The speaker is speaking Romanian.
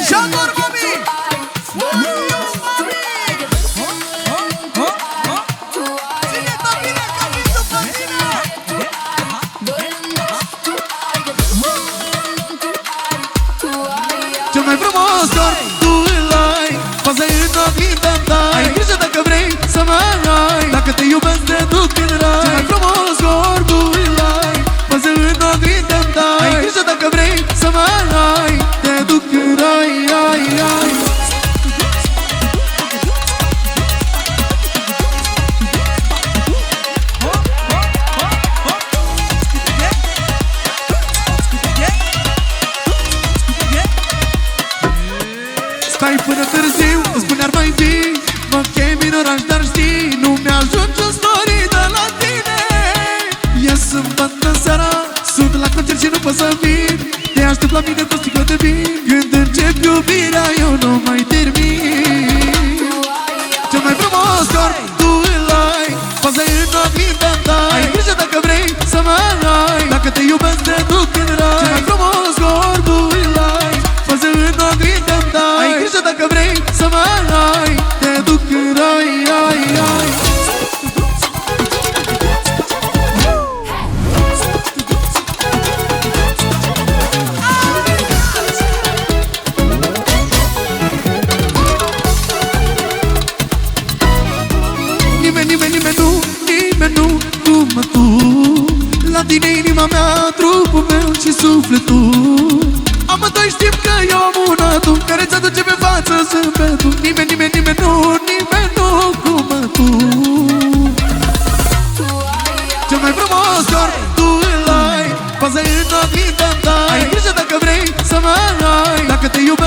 Jador, mami! Ține-te bine că vin după tine! Cel mai frumos doar tu îl ai, faza în oglinda-mi dai. Ai grijă dacă vrei să mă ai, dacă te iubesc te duc în rai. Cel mai frumos doar tu îl ai, faza în oglinda-mi dai. Ai grijă dacă vrei să mă ai, te duc în rai, ai, ai. Stai până târziu, îți spune ar mai fi. Mă chemi în oraș, dar știi, nu mi-ajunge story de la tine. Ies sâmbătă seara, sunt la concert și nu pot să vin. Te aștept la mine cu sticlă de vin. Când încep iubirea, eu nu mai termin. Cel mai frumos doar tu îl ai, faza în oglinda-mi dai. Ai grijă dacă vrei să mă ai, dacă te iubesc te duc în rai. Cel mai frumos doar tu îl ai, faza în oglinda-mi dai. Ai grijă dacă vrei să mă ai, te duc în rai, ai, ai. Nimeni nu cum tu. La tine inima mea, trupul meu și sufletul. Amândoi știm că eu am una tu, care ți-aduce pe față zâmbetul. Nimeni nu cum tu. Cel mai frumos doar tu îl ai, faza în oglinda-mi dai. Ai grijă dacă vrei să mă ai, dacă te iubesc